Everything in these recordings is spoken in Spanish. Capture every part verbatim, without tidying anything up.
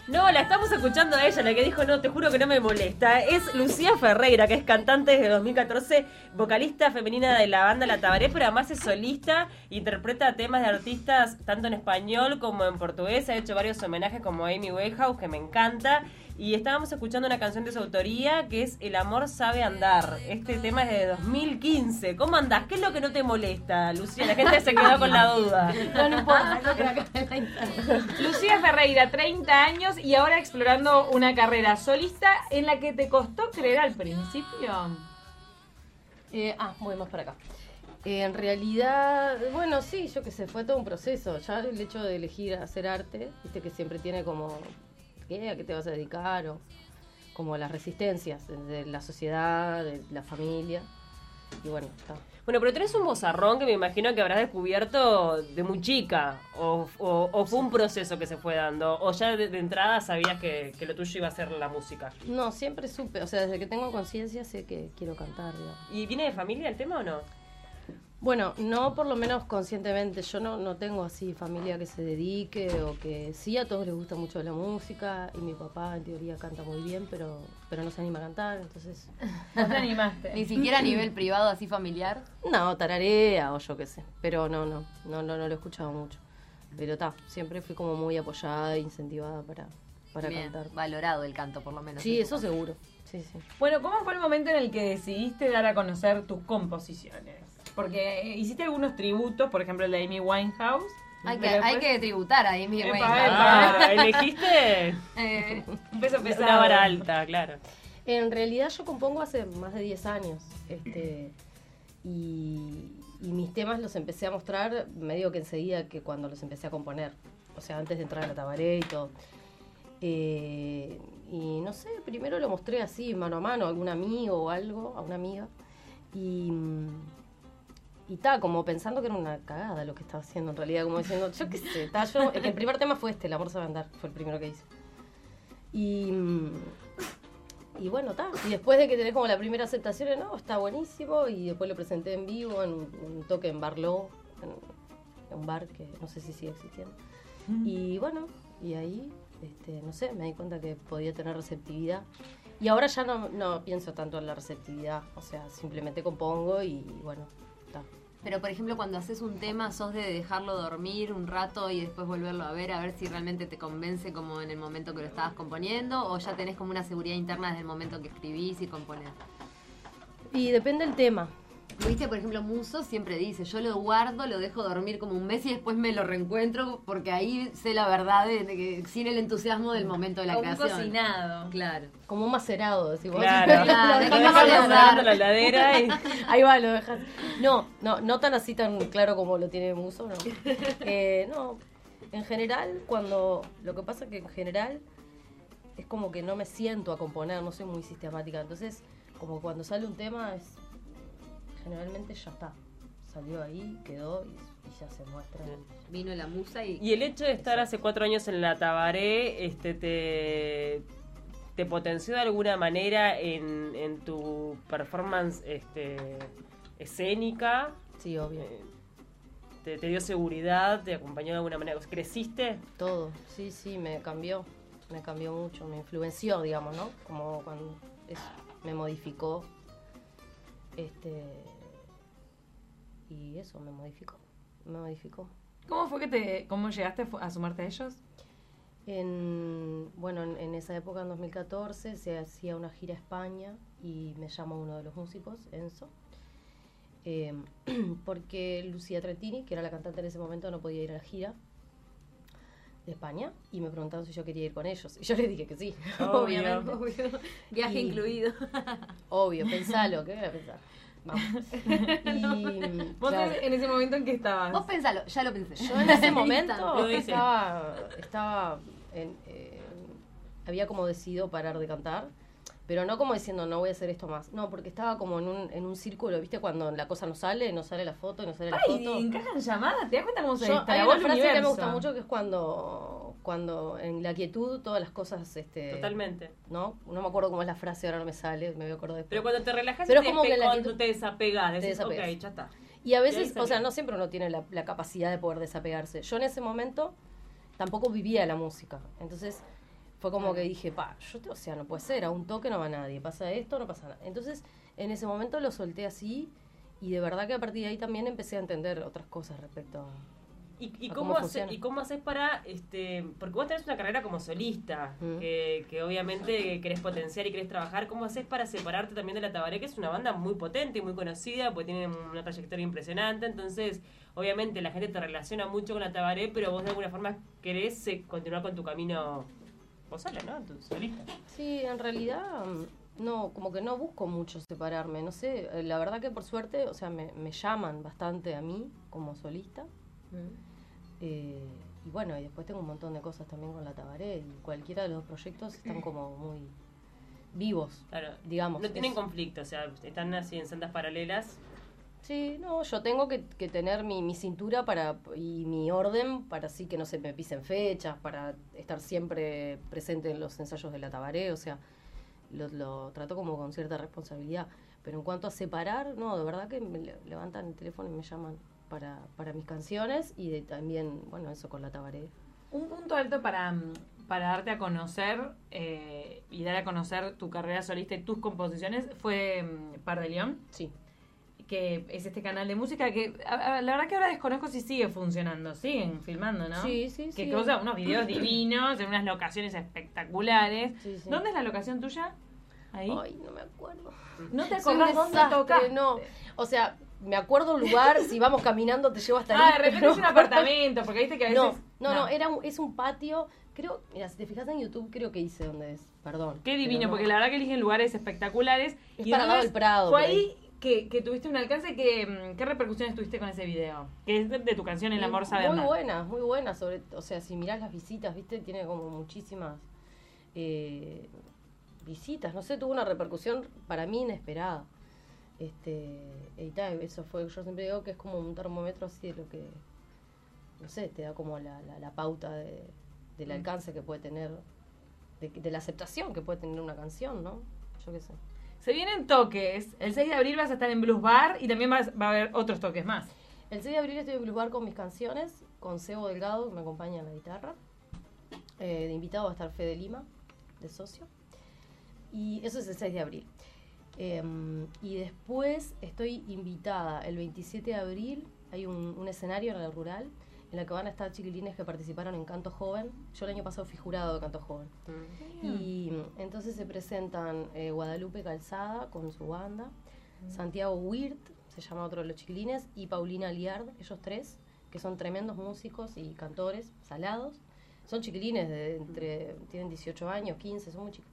No, la estamos escuchando a ella, la que dijo, no, te juro que no me molesta. Es Lucía Ferreira, que es cantante desde dos mil catorce, vocalista femenina de la banda La Tabaré, pero además es solista, interpreta temas de artistas tanto en español como en portugués. Ha hecho varios homenajes como Amy Winehouse, que me encanta. Y estábamos escuchando una canción de su autoría que es El amor sabe andar. Este tema es de dos mil quince. ¿Cómo andás? ¿Qué es lo que no te molesta, Lucía? La gente se quedó con la duda. No, no importa, no creo que Lucía Ferreira, treinta años y ahora explorando una carrera solista en la que te costó creer al principio. Eh, ah, voy más para acá. Eh, en realidad, bueno, sí, yo qué sé, fue todo un proceso. Ya el hecho de elegir hacer arte, viste que siempre tiene como, ¿qué? ¿A qué te vas a dedicar? O como las resistencias de, de la sociedad, de la familia. Y bueno, está. Bueno, pero tenés un vozarrón que me imagino que habrás descubierto de muy chica. O, o, o fue un proceso que se fue dando. O ya de, de entrada sabías que, que lo tuyo iba a ser la música. No, siempre supe, o sea, desde que tengo conciencia sé que quiero cantar, digamos. ¿Y viene de familia el tema o no? Bueno, no por lo menos conscientemente. Yo no, no tengo así familia que se dedique o que sí, a todos les gusta mucho la música y mi papá en teoría canta muy bien, pero pero no se anima a cantar, entonces... ¿No te animaste? Ni siquiera a nivel privado, así familiar. No, tararea o yo qué sé, pero no, no, no, no, no lo he escuchado mucho. Pero está, siempre fui como muy apoyada e incentivada para, para Bien, cantar. valorado el canto por lo menos. Sí, eso seguro, sí, sí. Bueno, ¿cómo fue el momento en el que decidiste dar a conocer tus composiciones? Porque hiciste algunos tributos, por ejemplo el de Amy Winehouse. Hay que, pero hay después- que tributar a Amy Epa, Winehouse. Ah, elegiste Eh, Un peso pesado. una vara alta, claro. En realidad yo compongo hace más de diez años, este, y, y mis temas los empecé a mostrar medio que enseguida que cuando los empecé a componer, o sea, antes de entrar a la Tabaré y todo. Eh, y no sé, primero lo mostré así, mano a mano, a algún amigo o algo, a una amiga, y... Y ta, como pensando que era una cagada lo que estaba haciendo en realidad, como diciendo, yo qué sé, ta, yo, es que el primer tema fue este, El amor sabe andar, fue el primero que hice. Y, y bueno, ta, y después de que tenés como la primera aceptación, no, está buenísimo, y después lo presenté en vivo, en un, un toque en Barlow, en, en un bar que no sé si sigue existiendo. Y bueno, y ahí, este, no sé, me di cuenta que podía tener receptividad. Y ahora ya no, no pienso tanto en la receptividad, o sea, simplemente compongo y bueno, está. Pero, por ejemplo, cuando haces un tema, ¿sos de dejarlo dormir un rato y después volverlo a ver, a ver si realmente te convence como en el momento que lo estabas componiendo? ¿O ya tenés como una seguridad interna desde el momento que escribís y componés? Y depende del tema. Viste, por ejemplo, Muso siempre dice, yo lo guardo, lo dejo dormir como un mes y después me lo reencuentro porque ahí sé la verdad de, de que sin el entusiasmo del momento de la Un creación. cocinado. Claro. Como un macerado, decimos. Claro, Claro, lo hay que dejas macerar. guardando en la heladera y... Ahí va, lo dejas. No, no, no tan así tan claro como lo tiene Muso, no. Eh, no, en general, cuando... Lo que pasa es que en general es como que no me siento a componer, no soy muy sistemática. Entonces, como cuando sale un tema, es generalmente ya está. Salió ahí, quedó y, y ya se muestra. Vino la musa y... Y el hecho de estar hace cuatro años en la Tabaré, este, te, te potenció de alguna manera en, en tu performance este, escénica. Sí, obvio. Eh, te, te dio seguridad, te acompañó de alguna manera. ¿Creciste? Todo, sí, sí, me cambió. Me cambió mucho, me influenció, digamos, ¿no? Como cuando eso, me modificó. Este... Y eso, me modificó. Me modificó. ¿Cómo fue que te, cómo llegaste a sumarte a ellos? En, bueno, en, en esa época, en dos mil catorce, se hacía una gira a España y me llamó uno de los músicos, Enzo, eh, porque Lucía Trentini, que era la cantante en ese momento, no podía ir a la gira de España y me preguntaron si yo quería ir con ellos. Y yo les dije que sí, Obvio. obviamente. Obvio. Viaje Y- incluido. Obvio, pensalo, ¿qué voy a pensar? Vamos. Y, ¿Vos claro, en, en ese momento en qué estabas? Vos pensalo, ya lo pensé. yo en ese Lo momento dice. estaba, estaba en, eh, había como decidido parar de cantar, pero no como diciendo no voy a hacer esto más, no, porque estaba como en un, en un círculo, ¿viste? Cuando la cosa no sale, no sale la foto, no sale la Ay, foto. encajan llamadas, ¿te das cuenta cómo se Yo, hay destrabó una el frase que me universo? gusta mucho que es cuando, cuando en la quietud todas las cosas, este, Totalmente. ¿no? No me acuerdo cómo es la frase, ahora no me sale, me voy a acordar después. Pero cuando te relajas, Pero te es como despe- que la cuando actitud- te desapegas, te decís, desapegas. ok, ya está. Y a Y ahí veces, salió. o sea, no siempre uno tiene la, la capacidad de poder desapegarse. Yo en ese momento tampoco vivía la música. Entonces Fue como que dije, pa, yo, te- o sea, no puede ser, a un toque no va nadie, pasa esto, no pasa nada. Entonces, en ese momento lo solté así y de verdad que a partir de ahí también empecé a entender otras cosas respecto a... ¿Y, y, a cómo cómo hace- funciona. ¿Y cómo haces para, este, porque vos tenés una carrera como solista, Mm. que, que obviamente querés potenciar y querés trabajar, ¿cómo haces para separarte también de La Tabaré, que es una banda muy potente y muy conocida, porque tiene una trayectoria impresionante, entonces obviamente la gente te relaciona mucho con La Tabaré, pero vos de alguna forma querés eh, continuar con tu camino vos sola, ¿no? Tu solista. Sí, en realidad, mm, no, como que no busco mucho separarme, no sé, eh, la verdad que por suerte, o sea, me, me llaman bastante a mí como solista. Eh, y bueno, y después tengo un montón de cosas también con La Tabaré y cualquiera de los dos proyectos están como muy vivos, Claro, digamos. no tienen Es- conflicto, o sea, están así en sendas paralelas. Sí, no, yo tengo que, que tener mi, mi cintura para y mi orden para así que no se me pisen fechas, para estar siempre presente en los ensayos de La Tabaré, o sea, lo, lo trato como con cierta responsabilidad. Pero en cuanto a separar, no, de verdad que me le- levantan el teléfono y me llaman para, para mis canciones y de, también, bueno, eso con La Tabaré. Un punto alto para, mm, para darte a conocer eh, y dar a conocer tu carrera solista y tus composiciones fue mm, Par de León, Sí. que es este canal de música que a- a- la verdad que ahora desconozco si sigue funcionando, siguen filmando, ¿no? Sí, sí, Que sí. causa unos videos divinos en unas locaciones espectaculares. Sí, sí. ¿Dónde es la locación tuya? Ahí. Ay, no me acuerdo. ¿No te Soy un acordás dónde desastre, tocaste? no. O sea, me acuerdo un lugar, si vamos caminando te llevo hasta ahí. Ah, de repente pero es un no- apartamento, porque viste que a veces... No, no, no, era un- es un patio. Creo, mira, si te fijas en YouTube, creo que hice dónde es. Perdón. Qué divino, pero no. porque la verdad que eligen lugares espectaculares. Es y para al lado entonces del Prado, Fue por ahí. ahí que, que tuviste un alcance. Que, mm, ¿Qué repercusiones tuviste con ese video? Que es de, de tu canción El amor sabe Muy amar. buenas, muy buenas. Sobre, o sea, si mirás las visitas, viste, tiene como muchísimas eh, visitas. No sé, tuvo una repercusión para mí inesperada. Este, y tal, eso fue, yo siempre digo que es como un termómetro así de lo que, no sé, te da como la, la, la pauta de, del alcance que puede tener, de, de la aceptación que puede tener una canción, ¿no? Yo qué sé. Se vienen toques. El seis de abril vas a estar en Blues Bar y también vas, va a haber otros toques más. El seis de abril estoy en Blues Bar con mis canciones, con Sebo Delgado, que me acompaña en la guitarra. Eh, de invitado va a estar Fede Lima, de socio. Y eso es el seis de abril. Eh, y después estoy invitada el veintisiete de abril. Hay un, un escenario en el Rural en el que van a estar chiquilines que participaron en Canto Joven. Yo el año pasado fui jurado de Canto Joven. Y mm, entonces se presentan eh, Guadalupe Calzada con su banda, Santiago Wirt, se llama otro de los chiquilines, y Paulina Liard, ellos tres, que son tremendos músicos y cantores, salados. Son chiquilines, de entre tienen dieciocho años, quince, son muy chicos.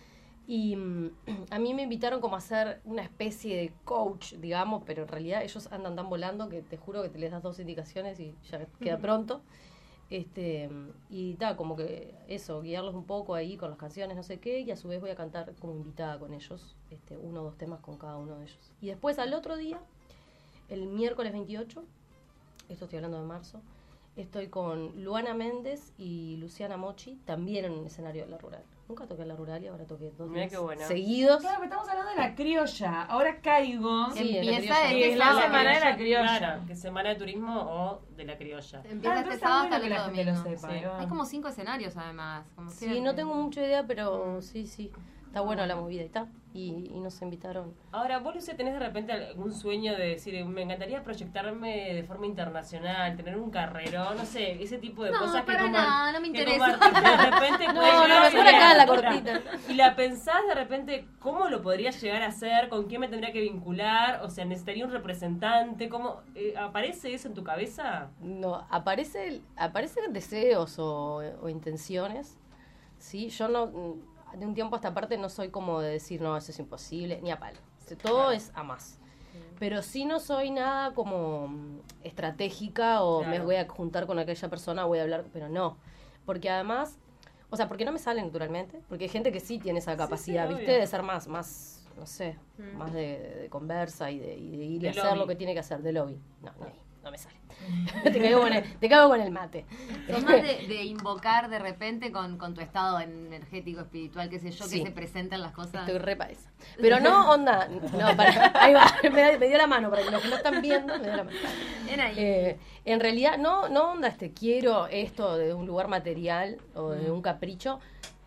Y mm, a mí me invitaron como a hacer una especie de coach, digamos, pero en realidad ellos andan tan volando que te juro que te les das dos indicaciones y ya queda pronto. Este, y tal, como que eso, guiarlos un poco ahí con las canciones, no sé qué, y a su vez voy a cantar como invitada con ellos, este, uno o dos temas con cada uno de ellos. Y después al otro día, el miércoles veintiocho, esto estoy hablando de marzo, estoy con Luana Méndez y Luciana Mochi, también en un escenario de La Rural. Nunca toqué en La Rural y ahora toqué dos Mirá días qué bueno. seguidos. Claro, pero estamos hablando de la criolla. Ahora caigo. Sí, en la Empieza criolla. este Que es la sábado. semana de la criolla. Claro, que semana de turismo o de la criolla. Empieza Ah, este entonces sábado está hasta bueno el que otro la gente lo domingo. sepa. Sí. ahí va. Hay como cinco escenarios además. Como Sí, siempre. no tengo mucha idea, pero sí, sí. Está buena la movida y está. Y, y nos invitaron. Ahora, vos, Lucia, tenés de repente algún sueño de decir, me encantaría proyectarme de forma internacional, tener un carrero, no sé, ese tipo de No, cosas que para como, nada, no me que interesa. como artista de repente No, puede no, llegar a mejor ser acá en la otra. cortita. Y la pensás de repente, ¿cómo lo podría llegar a hacer? ¿Con quién me tendría que vincular? O sea, ¿necesitaría un representante? ¿Cómo eh, aparece eso en tu cabeza? No, aparece, aparecen deseos o, o intenciones, ¿sí? Yo no, mm, de un tiempo a esta parte no soy como de decir, no, eso es imposible, ni a palo. O sea, todo Claro. es a más. Pero sí no soy nada como mm, estratégica o Claro. me voy a juntar con aquella persona, voy a hablar, pero no. Porque además, o sea, porque no me sale naturalmente, porque hay gente que sí tiene esa Sí, capacidad, sí, ¿viste? obvio. De ser más, más, no sé, Mm. más de, de conversa y de, y de ir De y hacer lobby. lo que tiene que hacer, de lobby. No, no, no me sale. te, cago con el, te cago con el mate. Son más de, de invocar de repente con, con tu estado energético, espiritual, qué sé yo, Sí. que se presentan las cosas. Estoy re pa' esa. Pero no, onda, no, para, ahí va, me, me dio la mano, para que los que no están viendo, me dio la mano. Ven ahí. Eh, en realidad, no, no onda, este, quiero esto de un lugar material o de un capricho.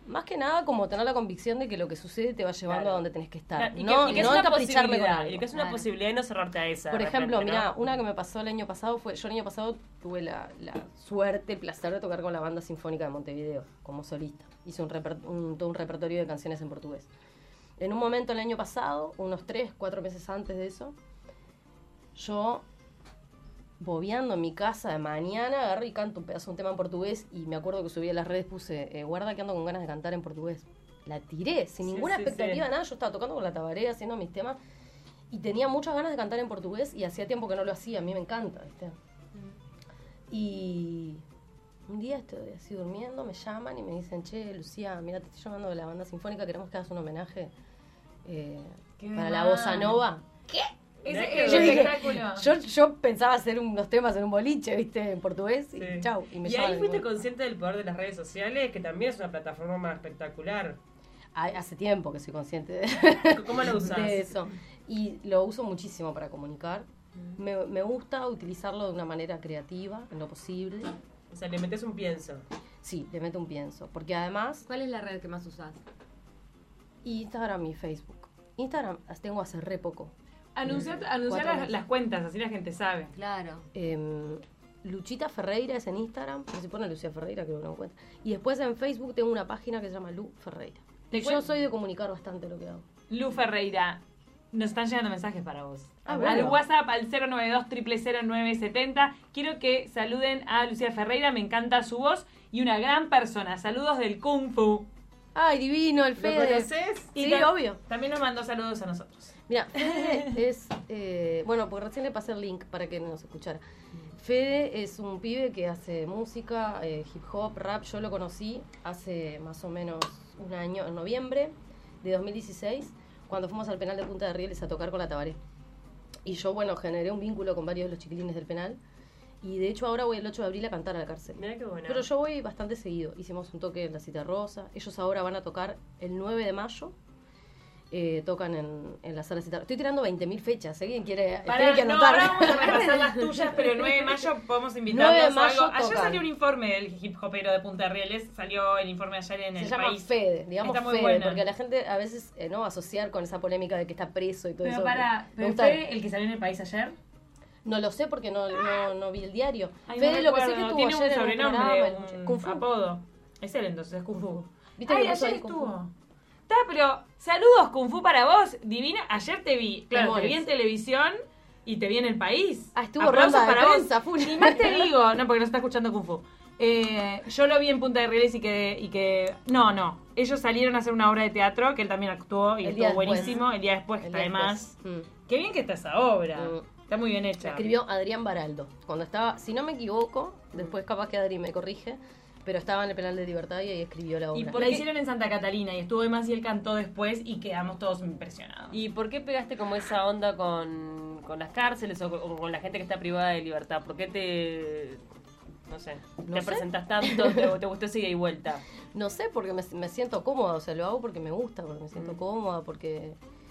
Más que nada como tener la convicción de que lo que sucede te va llevando Claro. a donde tenés que estar. Claro, y que, no y que es no una encapricharme con posibilidad, algo. y que es una Claro. posibilidad y no cerrarte a esa. Por de ejemplo, repente, ¿no? mira, una que me pasó el año pasado fue, yo el año pasado tuve la, la suerte, el placer de tocar con la Banda Sinfónica de Montevideo como solista. Hice un, reper- un, todo un repertorio de canciones en portugués. En un momento el año pasado, unos tres, cuatro meses antes de eso, yo, bobeando en mi casa de mañana, agarré y canto un pedazo de un tema en portugués y me acuerdo que subí a las redes, puse, eh, guarda que ando con ganas de cantar en portugués. La tiré, sin Sí, ninguna sí, expectativa, sí. nada. Yo estaba tocando con la Tabaré, haciendo mis temas y tenía muchas ganas de cantar en portugués y hacía tiempo que no lo hacía, a mí me encanta, ¿viste? Y un día estoy así durmiendo, me llaman y me dicen, che, Lucía, mira, te estoy llamando de la Banda Sinfónica, queremos que hagas un homenaje eh, Qué para la mal. bossa nova. Ese Mirá es que el Yo dije, espectáculo. yo, yo pensaba hacer unos temas en un boliche, ¿viste? En portugués y Sí. chau. Y, me Y llaman ahí fuiste después. consciente del poder de las redes sociales, que también es una plataforma más espectacular. Ay, hace tiempo que soy consciente de, ¿Cómo lo usás? de eso. Y lo uso muchísimo para comunicar. Me, me gusta utilizarlo de una manera creativa, en lo posible. O sea, le metes un pienso. Sí, le meto un pienso. Porque además, ¿Cuál es la red que más usás? Instagram y Facebook. Instagram las tengo hace re poco. Anunciar, anunciar Cuatro las, meses. las cuentas, así la gente sabe. Claro. Em, Luchita Ferreira es en Instagram, pero si pone Lucía Ferreira creo que no encuentra. Y después en Facebook tengo una página que se llama Lu Ferreira. Te Yo cuen- soy de comunicar bastante lo que hago. Lu Ferreira, nos están llegando mensajes para vos. Ah, Al bueno. WhatsApp al cero nueve dos, cero cero cero nueve siete cero. Quiero que saluden a Lucía Ferreira, me encanta su voz y una gran persona. Saludos del Kung Fu. Ay, divino, el ¿Lo Fede. conoces? Y Sí, ta- obvio. También nos mandó saludos a nosotros. Mira, Fede es... eh, bueno, porque recién le pasé el link para que nos escuchara. Fede es un pibe que hace música, eh, hip hop, rap. Yo lo conocí hace más o menos un año, en noviembre de dos mil dieciséis, cuando fuimos al penal de Punta de Rieles a tocar con la Tabaré. Y yo, bueno, generé un vínculo con varios de los chiquilines del penal. Y de hecho ahora voy el ocho de abril a cantar a la cárcel. Mirá qué bueno. Pero yo voy bastante seguido. Hicimos un toque en la Cita Rosa. Ellos ahora van a tocar el nueve de mayo. Eh, tocan en, en la sala Cita Rosa. Estoy tirando veinte mil fechas. ¿Alguien quiere Para, tiene que no, anotar? ahora vamos a repasar las tuyas, pero el nueve de mayo podemos invitarlos nueve de a mayo algo. Ayer tocan. salió un informe del hip hopero de Punta de Rieles, salió el informe ayer en Se el llama país. Fede, digamos Está muy Fede, buena. porque a la gente a veces eh, no asociar con esa polémica de que está preso y todo Pero eso. para, Me pero gusta- fue el que salió en el país ayer. No lo sé porque no, no, no vi el diario. Ay, Fede, no lo que sé es que recuerdo. estuvo Tiene un ayer en sobrenombre, programa, el un Kung Fu. apodo. Es él entonces, es Kung Fu. ¿Viste Ay, que puso ayer ahí Kung Fu? estuvo. Está, pero saludos Kung Fu para vos, divina. Ayer te vi, claro, te Temores. vi en televisión y te vi en el país. Ah, estuvo Aplausos ronda de para vos. prensa, full. Y más te digo, no, porque no está escuchando Kung Fu. Eh, yo lo vi en Punta de Rieles y que, y que... No, no. Ellos salieron a hacer una obra de teatro que él también actuó y El día estuvo después. buenísimo. El día después, El está día además. después. Mm. Qué bien que está esa obra. Mm. Está muy bien hecha. Escribió Adrián Baraldo. Cuando estaba, si no me equivoco, después capaz que Adri me corrige, pero estaba en el penal de Libertad y ahí escribió la obra. ¿Y por La qué- hicieron en Santa Catalina y estuvo además y él cantó después y quedamos todos impresionados. ¿Y por qué pegaste como esa onda con, con las cárceles o con, o con la gente que está privada de libertad? ¿Por qué te... no sé, No te sé. presentas tanto, te, te gustó ese ida y vuelta? No sé, porque me, me siento cómoda, o sea, lo hago porque me gusta, porque me siento Mm. cómoda, porque...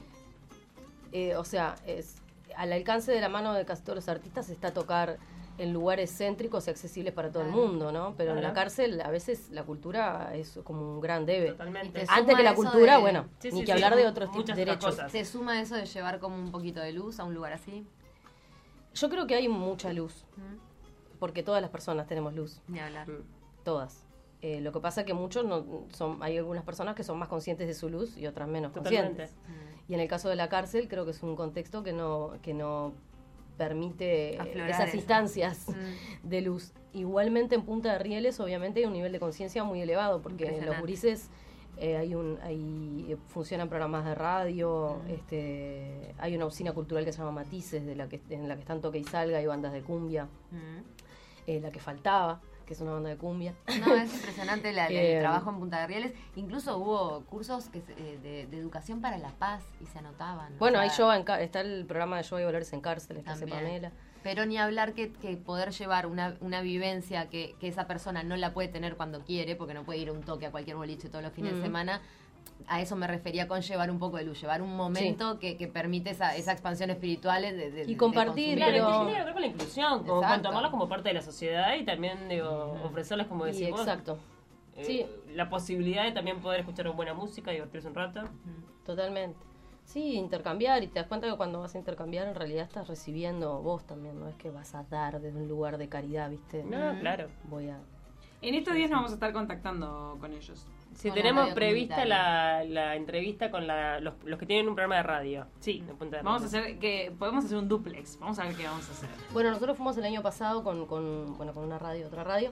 eh, o sea, es al alcance de la mano de casi todos los artistas está tocar en lugares céntricos y accesibles para todo el Claro. mundo, ¿no? Pero en la Claro. cárcel a veces la cultura es como un gran debe. Totalmente. Y te- Antes suma que la eso cultura, de- bueno, Sí, ni sí, que sí, hablar de mu- otros tipos muchas de otras derechos. cosas. ¿Se suma eso de llevar como un poquito de luz a un lugar así? Yo creo que hay mucha luz, ¿Mm? porque todas las personas tenemos luz, Ni hablar. Mm. todas. Eh, lo que pasa es que muchos no son, hay algunas personas que son más conscientes de su luz y otras menos Totalmente. conscientes. Y en el caso de la cárcel creo que es un contexto que no, que no permite Aflorar esas eso. instancias Mm. de luz. Igualmente en Punta de Rieles obviamente hay un nivel de conciencia muy elevado porque en los Impresionante. gurises eh, hay un hay eh, funcionan programas de radio, este hay una usina cultural que se llama Matices de la que en la que están Toque y Salga y bandas de cumbia, Mm. eh, la que faltaba, que es una banda de cumbia. No, es impresionante la- el Eh, trabajo en Punta de Rieles. Incluso hubo cursos que se- eh, de, de educación para la paz y se anotaban. o Bueno, sea, hay yoga en ca- está el programa de yoga y valores en cárceles que hace También. Pamela. Pero ni hablar que, que poder llevar una, una vivencia que, que esa persona no la puede tener cuando quiere, porque no puede ir a un toque a cualquier boliche todos los fines Mm. de semana. A eso me refería con llevar un poco de luz, llevar un momento que, que permite esa, esa expansión espiritual de, de- Y de compartir, consumir. Claro, pero- y que tiene que ver con la inclusión, como Exacto. con tomarlos como parte de la sociedad y también digo, ofrecerles, como Y decir, vos, exacto. eh, Sí. la posibilidad de también poder escuchar buena música, divertirse un rato. Totalmente. Sí, intercambiar, y te das cuenta que cuando vas a intercambiar en realidad estás recibiendo vos también, no es que vas a dar desde un lugar de caridad, ¿viste? No, claro. Voy a... En estos días nos vamos a estar contactando con ellos. Si Con la tenemos radio prevista comunitaria. la, la entrevista con la, los, los que tienen un programa de radio. Sí, de Punta de vamos a Rieles. hacer que podemos hacer un duplex. Vamos a ver qué vamos a hacer. Bueno, nosotros fuimos el año pasado con, con, bueno, con una radio, otra radio,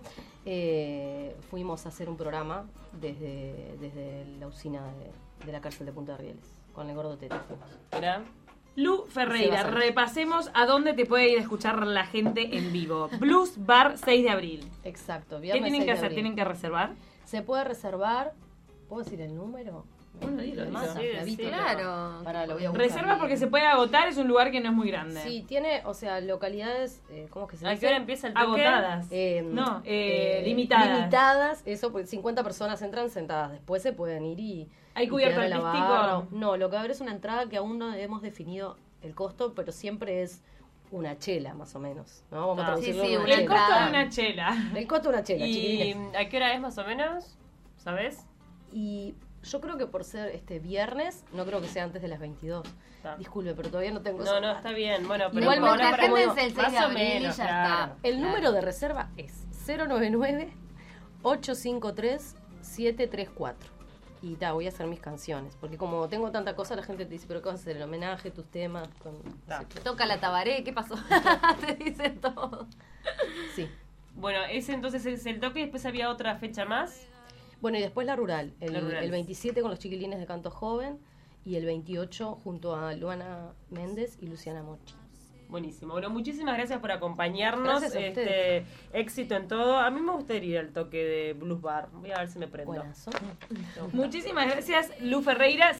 eh, fuimos a hacer un programa desde, desde la usina de, de la cárcel de Punta de Rieles, con el Gordo Tete fuimos. Mirá. Lu Ferreira, Seba Sánchez. repasemos a dónde te puede ir a escuchar la gente en vivo. Blues Bar seis de abril. Exacto, ¿Qué viernes tienen seis que de hacer? abril. ¿Tienen que reservar? Se puede reservar, ¿puedo decir el número? Bueno, dilo, Me dilo. mata, Sí, me sí, viste. Claro. Pará, lo voy a buscar Reserva bien. porque se puede agotar, es un lugar que no es muy grande. Sí, tiene, o sea, localidades, eh, ¿cómo es que se ¿A dice? qué hora empieza el toque? Agotadas. Eh, no, eh, limitadas. Limitadas, eso, porque cincuenta personas entran sentadas. Después se pueden ir y. ¿Hay y cubierto quedar en la artístico? barra. No, lo que va a haber es una entrada que aún no hemos definido el costo, pero siempre es una chela, más o menos. ¿No? Vamos Ah. a traducirlo Sí, sí, en una El chela. costo de entrada. una chela. El costo de una chela, ¿Y chiquilines. a qué hora es más o menos? ¿Sabes? Y yo creo que por ser este viernes, no creo que sea antes de las veintidós. Está. Disculpe, pero todavía no tengo No, esos no, datos. está bien. Bueno, pero Igualmente, ahora para- agéndense el seis más de o abril y menos, ya claro. está. El Claro. número de reserva es cero nueve nueve, ocho cinco tres, siete tres cuatro. Y ta, voy a hacer mis canciones. Porque como tengo tanta cosa, la gente te dice, pero ¿qué vas a hacer? El homenaje, tus temas. Con... Ta. Toca la tabaré, ¿qué pasó? Te dicen todo. Sí. Bueno, ese entonces es el toque. Después había otra fecha más. Bueno, y después la rural. El, La rural. el veintisiete con los chiquilines de Canto Joven. Y el veintiocho junto a Luana Méndez y Luciana Mochi. Buenísimo. Bueno, muchísimas gracias por acompañarnos. Gracias a este ustedes. éxito en todo. A mí me gustaría ir al toque de Blues Bar. Voy a ver si me prendo. Buenazo. Muchísimas gracias, Lu Ferreira.